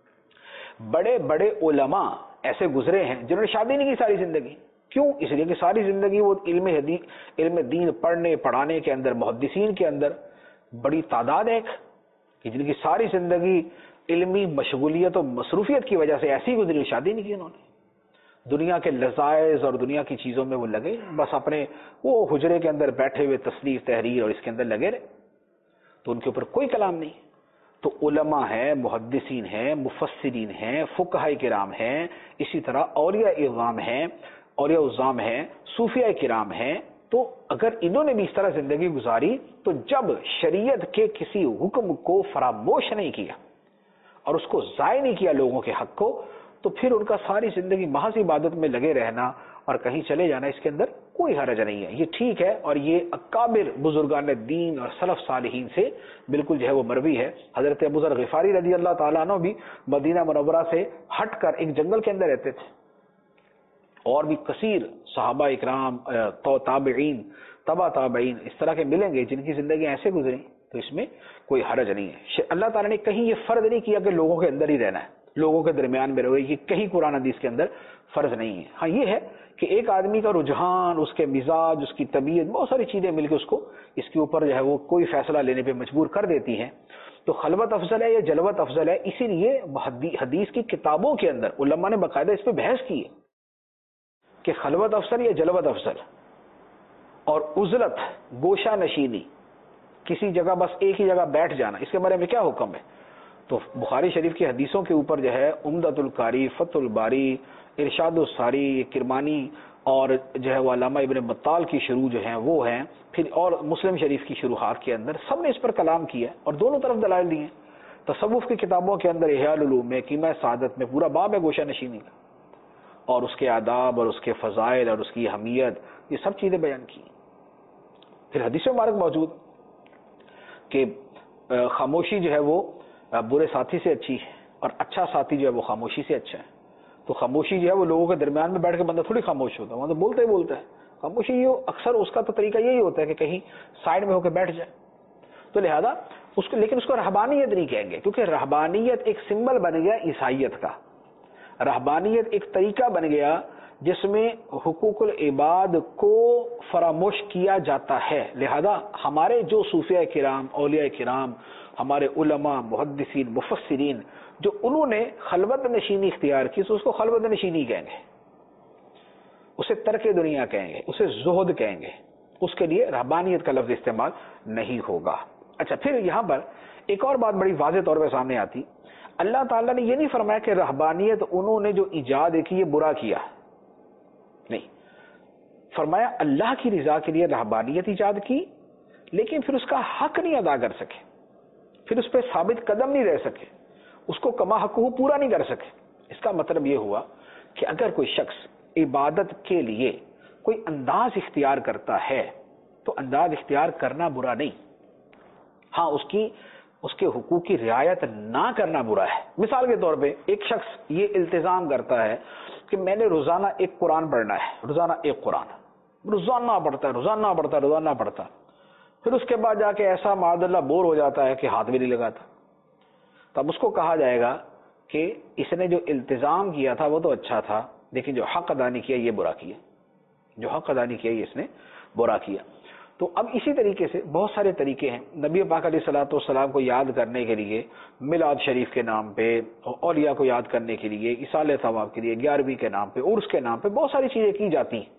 بڑے بڑے علماء ایسے گزرے ہیں جنہوں نے شادی نہیں کی ساری زندگی۔ کیوں؟ اس لیے کہ ساری زندگی وہ علم دین پڑھنے پڑھانے کے اندر، محدثین کے اندر بڑی تعداد ہے کہ جن کی ساری زندگی علمی مشغولیت و مصروفیت کی وجہ سے ایسی گزری، شادی نہیں کی انہوں نے، دنیا کے لذائذ اور دنیا کی چیزوں میں وہ لگے، بس اپنے وہ حجرے کے اندر بیٹھے ہوئے تصنیف، تحریر اور اس کے اندر لگے رہے، تو ان کے اوپر کوئی کلام نہیں۔ تو علماء ہیں، محدثین ہیں، مفسرین ہیں، فقہاء کرام ہیں، اسی طرح اولیاء اعظام ہیں، اولیاء اعظام ہیں، صوفیاء کرام ہیں، تو اگر انہوں نے بھی اس طرح زندگی گزاری تو جب شریعت کے کسی حکم کو فراموش نہیں کیا اور اس کو ضائع نہیں کیا لوگوں کے حق کو، تو پھر ان کا ساری زندگی محض عبادت میں لگے رہنا اور کہیں چلے جانا، اس کے اندر کوئی حرج نہیں ہے، یہ ٹھیک ہے، اور یہ اکابر بزرگان دین اور سلف صالحین سے بالکل جو ہے وہ مروی ہے۔ حضرت ابو ذر غفاری رضی اللہ تعالیٰ عنہ بھی مدینہ منورہ سے ہٹ کر ایک جنگل کے اندر رہتے تھے، اور بھی کثیر صحابہ اکرام، تابعین، تبع تابعین اس طرح کے ملیں گے جن کی زندگی ایسے گزری، تو اس میں کوئی حرج نہیں ہے۔ اللہ تعالیٰ نے کہیں یہ فرض نہیں کیا کہ لوگوں کے اندر ہی رہنا ہے، لوگوں کے درمیان میں رہے، یہ کہیں قرآن حدیث کے اندر فرض نہیں ہے۔ ہاں یہ ہے کہ ایک آدمی کا رجحان، اس کے مزاج، اس کی طبیعت، بہت ساری چیزیں مل کے اس کو اس کے اوپر جو ہے وہ کوئی فیصلہ لینے پہ مجبور کر دیتی ہیں، تو خلوت افضل ہے یا جلوت افضل ہے؟ اسی لیے حدیث کی کتابوں کے اندر علماء نے باقاعدہ اس پہ بحث کی ہے کہ خلوت افضل یا جلوت افضل، اور عزلت، گوشہ نشینی، کسی جگہ بس ایک ہی جگہ بیٹھ جانا، اس کے بارے میں کیا حکم ہے؟ تو بخاری شریف کی حدیثوں کے اوپر جو ہے عمدۃ القاری، فتح الباری، ارشاد الساری، کرمانی اور جو ہے وہ علامہ ابن بطال کی شروع جو ہیں وہ ہیں، پھر اور مسلم شریف کی شروحات کے اندر سب نے اس پر کلام کیا اور دونوں طرف دلائل دیے ہیں۔ تصوف کی کتابوں کے اندر احیاء العلوم میں، کیمہ سعادت میں پورا باب ہے گوشہ نشینی کا، اور اس کے آداب اور اس کے فضائل اور اس کی اہمیت، یہ سب چیزیں بیان کی۔ پھر حدیث مبارک موجود کہ خاموشی جو ہے وہ برے ساتھی سے اچھی ہے، اور اچھا ساتھی جو ہے وہ خاموشی سے اچھا ہے۔ تو خاموشی جو ہے وہ لوگوں کے درمیان میں بیٹھ کے بندہ تھوڑی خاموش ہوتا ہے، وہاں تو بولتا ہی بولتا ہے۔ خاموشی یہ اکثر اس کا تو طریقہ یہی ہوتا ہے کہ کہیں سائڈ میں ہو کے بیٹھ جائے۔ تو لہذا اس کو، لیکن اس کو رہبانیت نہیں کہیں گے، کیونکہ رہبانیت ایک سمبل بن گیا عیسائیت کا۔ رہبانیت ایک طریقہ بن گیا جس میں حقوق العباد کو فراموش کیا جاتا ہے۔ لہذا ہمارے جو صوفیاء کرام، اولیاء کرام، ہمارے علماء، محدثین، مفسرین، جو انہوں نے خلوت نشینی اختیار کی تو اس کو خلوت نشینی کہیں گے، اسے ترک دنیا کہیں گے، اسے زہد کہیں گے، اس کے لیے رہبانیت کا لفظ استعمال نہیں ہوگا۔ اچھا، پھر یہاں پر ایک اور بات بڑی واضح طور پہ سامنے آتی، اللہ تعالیٰ نے یہ نہیں فرمایا کہ رہبانیت انہوں نے جو ایجاد کی یہ برا کیا، نہیں، فرمایا اللہ کی رضا کے لیے رہبانیت ایجاد کی، لیکن پھر اس کا حق نہیں ادا کر سکے، پھر اس پہ ثابت قدم نہیں رہ سکے، اس کو کما حقہ پورا نہیں کر سکے۔ اس کا مطلب یہ ہوا کہ اگر کوئی شخص عبادت کے لیے کوئی انداز اختیار کرتا ہے تو انداز اختیار کرنا برا نہیں، ہاں اس کے حقوق کی رعایت نہ کرنا برا ہے۔ مثال کے طور پہ ایک شخص یہ التزام کرتا ہے کہ میں نے روزانہ ایک قرآن پڑھنا ہے، روزانہ ایک قرآن، روزانہ پڑھتا، پھر اس کے بعد جا کے ایسا معاذ اللہ بور ہو جاتا ہے کہ ہاتھ بھی نہیں لگاتا، تب اس کو کہا جائے گا کہ اس نے جو التزام کیا تھا وہ تو اچھا تھا، لیکن جو حق ادا نہیں کیا یہ برا کیا، جو حق ادا نہیں کیا یہ اس نے برا کیا۔ تو اب اسی طریقے سے بہت سارے طریقے ہیں نبی پاک علیہ الصلوۃ والسلام کو یاد کرنے کے لیے، میلاد شریف کے نام پہ، اولیاء کو یاد کرنے کے لیے، ایصال ثواب کے لیے، 11ویں کے نام پہ، عرس کے نام پہ بہت ساری چیزیں کی جاتی ہیں۔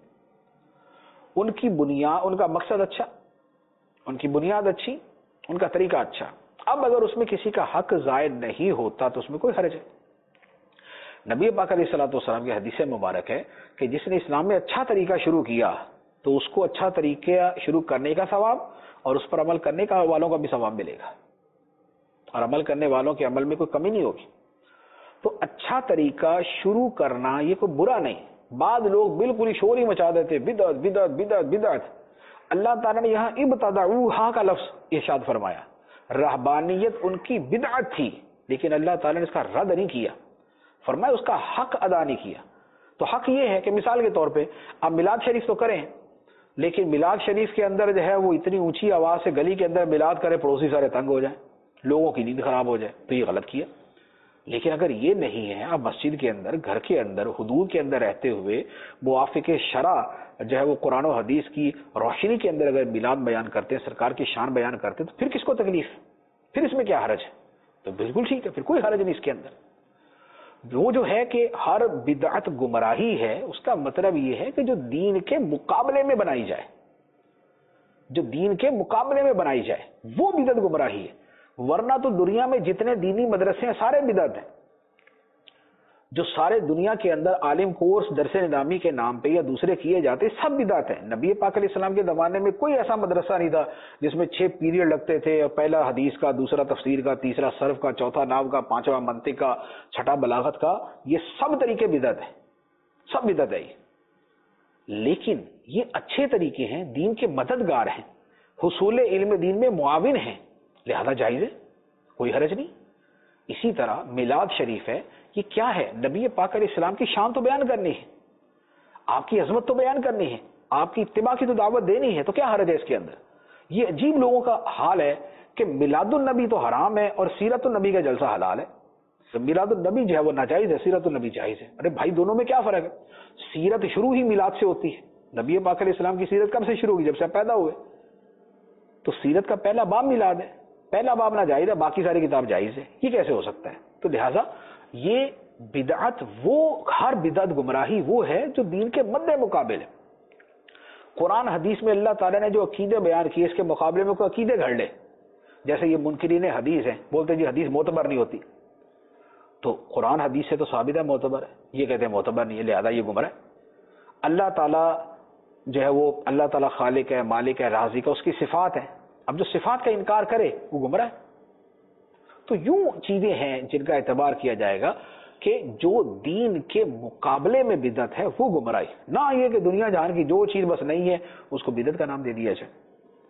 ان کی بنیاد، ان کا مقصد اچھا، ان کی بنیاد اچھی، ان کا طریقہ اچھا۔ اب اگر اس میں کسی کا حق زائد نہیں ہوتا تو اس میں کوئی حرج ہے۔ نبی پاک علیہ الصلوۃ والسلام کی حدیث مبارک ہے کہ جس نے اسلام میں اچھا طریقہ شروع کیا تو اس کو اچھا طریقہ شروع کرنے کا ثواب اور اس پر عمل کرنے کا والوں کا بھی ثواب ملے گا، اور عمل کرنے والوں کے عمل میں کوئی کمی نہیں ہوگی۔ تو اچھا طریقہ شروع کرنا یہ کوئی برا نہیں۔ بعض لوگ بالکل ہی شور ہی مچا دیتے، بدعت بدعت بدعت بدعت۔ اللہ تعالیٰ نے یہاں ابتدعوہا کا لفظ ارشاد فرمایا، رہبانیت ان کی بدعت تھی، لیکن اللہ تعالیٰ نے اس کا رد نہیں کیا، فرمایا اس کا حق ادا نہیں کیا۔ تو حق یہ ہے کہ مثال کے طور پہ آپ میلاد شریف تو کریں، لیکن میلاد شریف کے اندر جو ہے وہ اتنی اونچی آواز سے گلی کے اندر میلاد کرے، پڑوسی سارے تنگ ہو جائیں، لوگوں کی نیند خراب ہو جائے، تو یہ غلط کیا۔ لیکن اگر یہ نہیں ہے، آپ مسجد کے اندر، گھر کے اندر، حدود کے اندر رہتے ہوئے موافق شرع جو ہے وہ قرآن و حدیث کی روشنی کے اندر اگر میلاد بیان کرتے ہیں، سرکار کی شان بیان کرتے ہیں، تو پھر کس کو تکلیف؟ پھر اس میں کیا حرج ہے؟ تو بالکل ٹھیک ہے، پھر کوئی حرج نہیں اس کے اندر۔ وہ جو ہے کہ ہر بدعت گمراہی ہے، اس کا مطلب یہ ہے کہ جو دین کے مقابلے میں بنائی جائے، جو دین کے مقابلے میں بنائی جائے وہ بدعت گمراہی ہے۔ ورنہ تو دنیا میں جتنے دینی مدرسے ہیں سارے بدعت ہیں۔ جو سارے دنیا کے اندر عالم کورس درس نظامی کے نام پہ یا دوسرے کیے جاتے سب بدعت ہیں۔ نبی پاک علیہ السلام کے زمانے میں کوئی ایسا مدرسہ نہیں تھا جس میں 6 پیریڈ لگتے تھے، پہلا حدیث کا، دوسرا تفسیر کا، تیسرا صرف کا، چوتھا نحو کا، پانچواں منطق کا، چھٹا بلاغت کا۔ یہ سب طریقے بدعت ہیں، سب بدعت ہے۔ لیکن یہ اچھے طریقے ہیں، دین کے مددگار ہیں، حصول علم دین میں معاون ہیں، لہذا جائز ہے، کوئی حرج نہیں۔ اسی طرح میلاد شریف ہے، یہ کیا ہے؟ نبی پاک علیہ السلام کی شان تو بیان کرنی ہے، آپ کی عظمت تو بیان کرنی ہے، آپ کی اتباع کی تو دعوت دینی ہے، تو کیا حرج ہے اس کے اندر؟ یہ عجیب لوگوں کا حال ہے کہ میلاد النبی تو حرام ہے اور سیرت النبی کا جلسہ حلال ہے۔ میلاد النبی جو ہے وہ ناجائز ہے، سیرت النبی جائز ہے۔ ارے بھائی، دونوں میں کیا فرق ہے؟ سیرت شروع ہی میلاد سے ہوتی ہے۔ نبی پاک علیہ السلام کی سیرت کب سے شروع ہوئی؟ جب سے پیدا ہوئے۔ تو سیرت کا پہلا باب میلاد ہے، پہلا باب ناجائز ہے، باقی ساری کتاب جائز ہے، یہ کیسے ہو سکتا ہے؟ تو لہٰذا یہ بدعت، وہ ہر بدعت گمراہی وہ ہے جو دین کے مد مقابل ہے۔ قرآن حدیث میں اللہ تعالیٰ نے جو عقیدے بیان کیے، اس کے مقابلے میں کوئی عقیدے گھڑ لے جیسے یہ منکرین حدیث ہیں، بولتے جی حدیث معتبر نہیں ہوتی، تو قرآن حدیث سے تو ثابت ہے معتبر ہے، یہ کہتے ہیں معتبر نہیں ہے لہذا یہ گمراہ ہے۔ اللہ تعالیٰ جو ہے وہ اللہ تعالیٰ خالق ہے، مالک ہے، رازق ہے، اس کی صفات ہیں، اب جو صفات کا انکار کرے وہ گمراہ ہے۔ تو یوں چیزیں ہیں جن کا اعتبار کیا جائے گا کہ جو دین کے مقابلے میں بدعت ہے وہ گمراہی، نہ یہ کہ دنیا جہان کی جو چیز بس نہیں ہے اس کو بدعت کا نام دے دیا جائے۔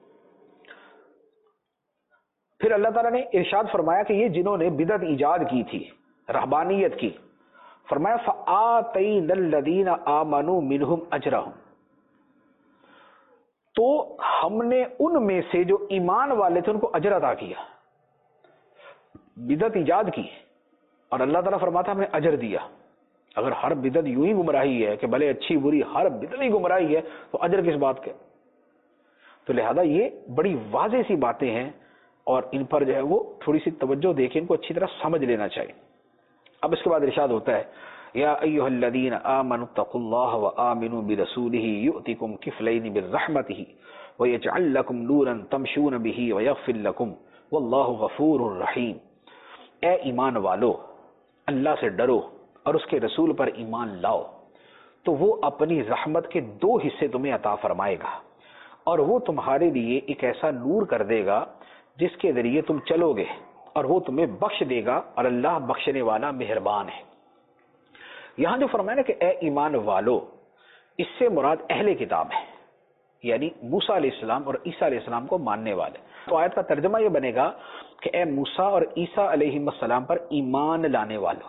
پھر اللہ تعالیٰ نے ارشاد فرمایا کہ یہ جنہوں نے بدعت ایجاد کی تھی، رہبانیت کی، فرمایا فَآتَيْنَا الَّذِينَ آمَنُوا مِنْهُمْ أَجْرَهُمْ، تو ہم نے ان میں سے جو ایمان والے تھے ان کو اجر عطا کیا۔ بدعت ایجاد کی اور اللہ تعالیٰ فرماتا ہم نے اجر دیا۔ اگر ہر بدعت یوں ہی گمراہی ہے کہ بھلے اچھی بری ہر بدعت ہی گمراہی ہے تو اجر کس بات کے؟ تو لہذا یہ بڑی واضح سی باتیں ہیں اور ان پر جو ہے وہ تھوڑی سی توجہ دے کے ان کو اچھی طرح سمجھ لینا چاہیے۔ اب اس کے بعد ارشاد ہوتا ہے یا ایھا الذین آمنوا اتقوا اللہ وآمنوا برسولہ یؤتکم کفلین من رحمتہ ویجعل لکم نورا تمشون بہ ویغفر لکم واللہ غفور رحیم۔ اے ایمان والو، اللہ سے ڈرو اور اس کے رسول پر ایمان لاؤ تو وہ اپنی رحمت کے 2 حصے تمہیں عطا فرمائے گا، اور وہ تمہارے لیے ایک ایسا نور کر دے گا جس کے ذریعے تم چلو گے، اور وہ تمہیں بخش دے گا، اور اللہ بخشنے والا مہربان ہے۔ یہاں جو فرمایا نا کہ اے ایمان والو، اس سے مراد اہل کتاب ہے، یعنی موسیٰ علیہ السلام اور عیسیٰ علیہ السلام کو ماننے والے۔ تو آیت کا ترجمہ یہ بنے گا کہ اے موسیٰ اور عیسیٰ علیہ السلام پر ایمان لانے والو،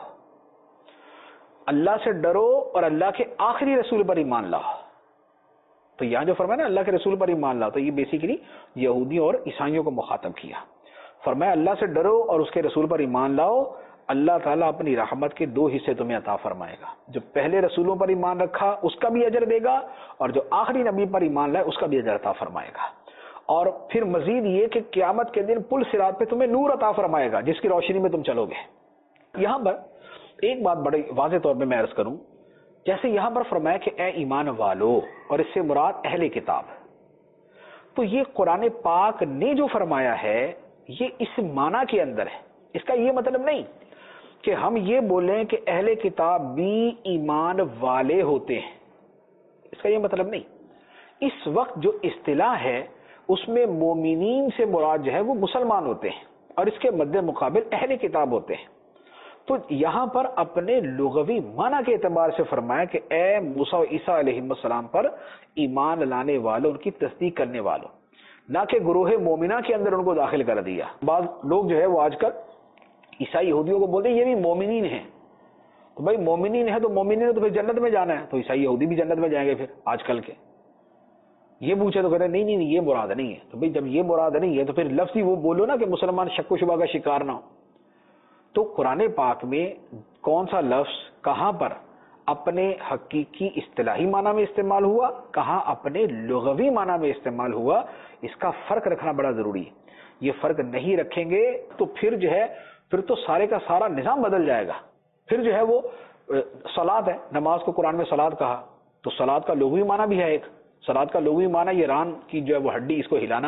اللہ سے ڈرو اور اللہ کے آخری رسول پر ایمان لاؤ۔ تو یہاں جو فرمایا نا اللہ کے رسول پر ایمان لاؤ، تو یہ بیسیکلی یہودیوں اور عیسائیوں کو مخاطب کیا۔ فرمایا اللہ سے ڈرو اور اس کے رسول پر ایمان لاؤ، اللہ تعالیٰ اپنی رحمت کے 2 حصے تمہیں عطا فرمائے گا۔ جو پہلے رسولوں پر ایمان رکھا اس کا بھی اجر دے گا، اور جو آخری نبی پر ایمان لائے اس کا بھی اجر عطا فرمائے گا۔ اور پھر مزید یہ کہ قیامت کے دن پل صراط پہ تمہیں نور عطا فرمائے گا جس کی روشنی میں تم چلو گے۔ یہاں پر ایک بات بڑی واضح طور پہ میں عرض کروں، جیسے یہاں پر فرمایا کہ اے ایمان والو، اور اس سے مراد اہل کتاب، تو یہ قرآن پاک نے جو فرمایا ہے یہ اس معنی کے اندر ہے۔ اس کا یہ مطلب نہیں کہ ہم یہ بولیں کہ اہل کتاب بھی ایمان والے ہوتے ہیں، اس کا یہ مطلب نہیں۔ اس وقت جو اصطلاح ہے اس میں مومنین سے مراد جو ہے وہ مسلمان ہوتے ہیں، اور اس کے مد مقابل اہل کتاب ہوتے ہیں۔ تو یہاں پر اپنے لغوی معنی کے اعتبار سے فرمایا کہ اے موسیٰ و عیسیٰ علیہ السلام پر ایمان لانے والوں، ان کی تصدیق کرنے والوں، نہ کہ گروہ مومنہ کے اندر ان کو داخل کر دیا۔ بعض لوگ جو ہے وہ آج کل عیسائی یہودیوں کو بولتے ہیں یہ بھی مومنین ہیں، تو بھائی مومنین ہے تو مومنین ہے تو پھر جنت میں جانا ہے، تو عیسائی یہودی بھی جنت میں جائیں گے۔ پھر آج کل کے یہ پوچھے تو کہتے ہیں نہیں نہیں یہ مراد نہیں ہے۔ تو بھائی جب یہ مراد نہیں ہے تو پھر لفظ ہی وہ بولو نا کہ مسلمان شک و شبہ کا شکار نہ ہو۔ تو قرآن پاک میں کون سا لفظ کہاں پر اپنے حقیقی اصطلاحی معنی میں استعمال ہوا، کہاں اپنے لغوی معنی میں استعمال ہوا، اس کا فرق رکھنا بڑا ضروری ہے۔ یہ فرق نہیں رکھیں گے تو پھر جو ہے پھر تو سارے کا سارا نظام بدل جائے گا۔ پھر جو ہے وہ صلاۃ ہے، نماز کو قرآن میں صلاۃ کہا، تو صلاۃ کا لغوی معنی بھی ہے ایک، صلاۃ کا لغوی معنی یہ ران کی جو ہے وہ ہڈی اس کو ہلانا،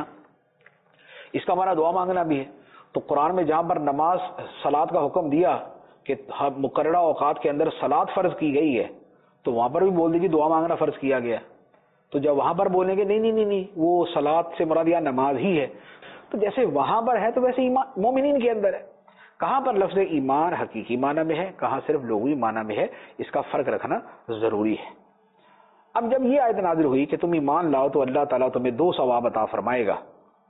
اس کا معنی دعا مانگنا بھی ہے۔ تو قرآن میں جہاں پر نماز صلاۃ کا حکم دیا کہ مقررہ اوقات کے اندر صلاۃ فرض کی گئی ہے، تو وہاں پر بھی بول دیجیے دعا مانگنا فرض کیا گیا۔ تو جب وہاں پر بولیں گے نہیں نہیں نہیں نہیں وہ صلاۃ سے مراد یا نماز ہی ہے، تو جیسے وہاں پر ہے تو ویسے ایمان مومنین کے اندر ہے۔ کہاں پر لفظ ایمان حقیقی معنی میں ہے، کہاں صرف لغوی معنی میں ہے، اس کا فرق رکھنا ضروری ہے۔ اب جب یہ آیت نازل ہوئی کہ تم ایمان لاؤ تو اللہ تعالیٰ تمہیں 2 ثواب عطا فرمائے گا،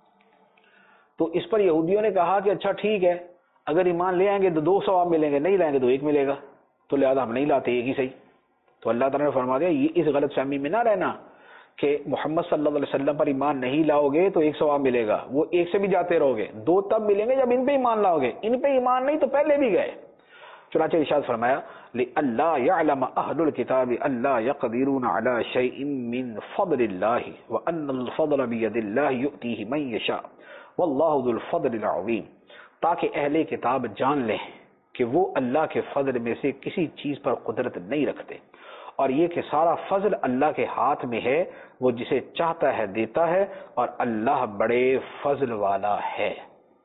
تو اس پر یہودیوں نے کہا کہ اچھا ٹھیک ہے، اگر ایمان لے آئیں گے تو 2 ثواب ملیں گے، نہیں لائیں گے تو 1 ملے گا، تو لہذا ہم نہیں لاتے، ایک ہی صحیح۔ تو اللہ تعالیٰ نے فرما دیا یہ اس غلط فہمی میں نہ رہنا کہ محمد صلی اللہ علیہ وسلم پر ایمان نہیں لاؤ گے تو 1 ثواب ملے گا، وہ 1 سے بھی جاتے رہو گے، 2 تب ملیں گے جب ان پہ ایمان لاؤ گے، ان پہ ایمان نہیں تو پہلے بھی گئے۔ چنانچہ ارشاد فرمایا لِأَلَّا يَعْلَمَ أَهْلُ الْكِتَابِ أَلَّا يَقْدِرُونَ عَلَى شَيْءٍ مِّن فَضْلِ اللَّهِ وَأَنَّ الْفَضْلَ بِيَدِ اللَّهِ يُؤْتِيهِ مَن يَشَاءُ وَاللَّهُ ذُو الْفَضْلِ الْعَظِيمِ، تاکہ اہل کتاب جان لیں کہ وہ اللہ کے فضل میں سے کسی چیز پر قدرت نہیں رکھتے، اور یہ کہ سارا فضل اللہ کے ہاتھ میں ہے، وہ جسے چاہتا ہے دیتا ہے، اور اللہ بڑے فضل والا ہے۔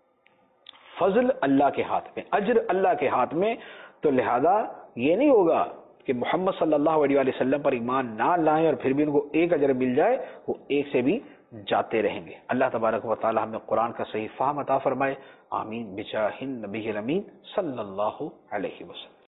فضل اللہ کے ہاتھ میں، اجر اللہ کے ہاتھ میں. تو لہذا یہ نہیں ہوگا کہ محمد صلی اللہ علیہ وآلہ وسلم پر ایمان نہ لائیں اور پھر بھی ان کو ایک اجر مل جائے، وہ ایک سے بھی جاتے رہیں گے. اللہ تبارک و تعالی ہمیں قرآن کا صحیح فہم عطا فرمائے. آمین بجاہ النبی الامین صلی اللہ علیہ وسلم.